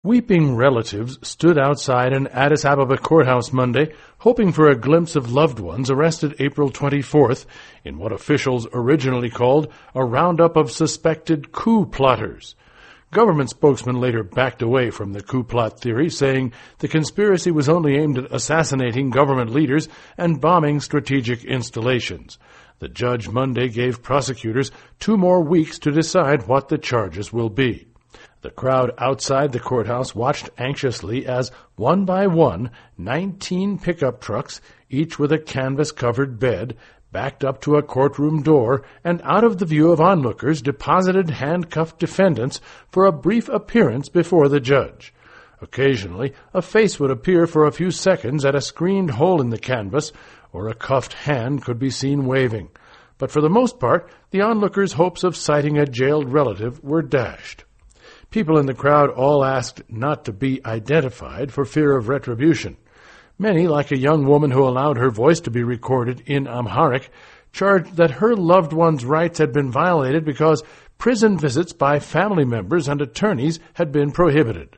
Weeping relatives stood outside an Addis Ababa courthouse Monday, hoping for a glimpse of loved ones arrested April 24th in what officials originally called a roundup of suspected coup plotters. Government spokesman later backed away from the coup plot theory, saying the conspiracy was only aimed at assassinating government leaders and bombing strategic installations. The judge Monday gave prosecutors 2 more weeks to decide what the charges will be. The crowd outside the courthouse watched anxiously as, one by one, 19 pickup trucks, each with a canvas-covered bed, backed up to a courtroom door and out of the view of onlookers deposited handcuffed defendants for a brief appearance before the judge. Occasionally, a face would appear for a few seconds at a screened hole in the canvas, or a cuffed hand could be seen waving. But for the most part, the onlookers' hopes of sighting a jailed relative were dashed. People in the crowd all asked not to be identified for fear of retribution. Many, like a young woman who allowed her voice to be recorded in Amharic, charged that her loved one's rights had been violated because prison visits by family members and attorneys had been prohibited.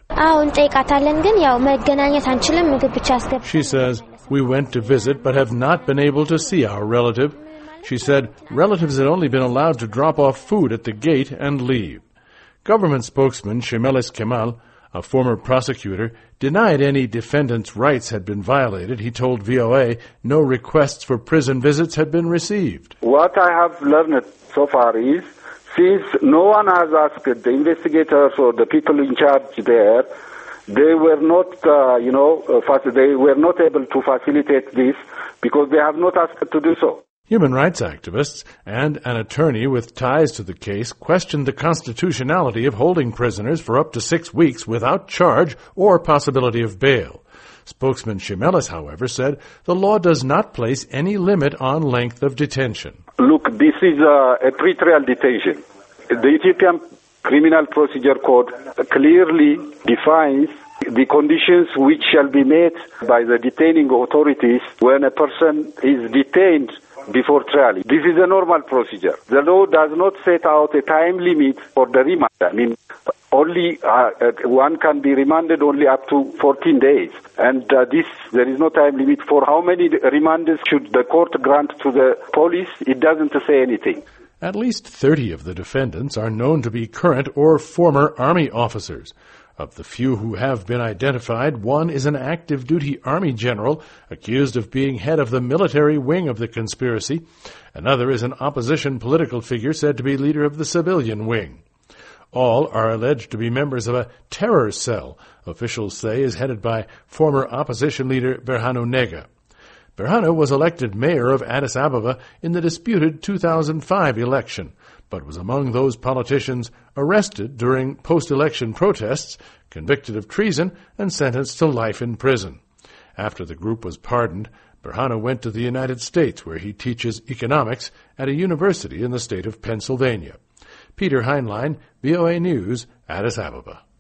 She says, "We went to visit but have not been able to see our relative." She said relatives had only been allowed to drop off food at the gate and leave. Government spokesman Shemeles Kemal, a former prosecutor, denied any defendant's rights had been violated. He told VOA no requests for prison visits had been received. What I have learned so far is, since no one has asked the investigators or the people in charge there, they were not, they were not able to facilitate this because they have not asked to do so. Human rights activists and an attorney with ties to the case questioned the constitutionality of holding prisoners for up to 6 weeks without charge or possibility of bail. Spokesman Shemeles, however, said the law does not place any limit on length of detention. Look, this is a pretrial detention. The Ethiopian Criminal Procedure Code clearly defines the conditions which shall be met by the detaining authorities when a person is detained before trial. This is a normal procedure. The law does not set out a time limit for the remand. Only one can be remanded only up to 14 days. And there is no time limit for how many remands should the court grant to the police. It doesn't say anything. At least 30 of the defendants are known to be current or former Army officers. Of the few who have been identified, one is an active-duty Army general accused of being head of the military wing of the conspiracy. Another is an opposition political figure said to be leader of the civilian wing. All are alleged to be members of a terror cell, officials say is headed by former opposition leader Berhanu Nega. Berhanu was elected mayor of Addis Ababa in the disputed 2005 election, but was among those politicians arrested during post-election protests, convicted of treason, and sentenced to life in prison. After the group was pardoned, Berhanu went to the United States, where he teaches economics at a university in the state of Pennsylvania. Peter Heinlein, VOA News, Addis Ababa.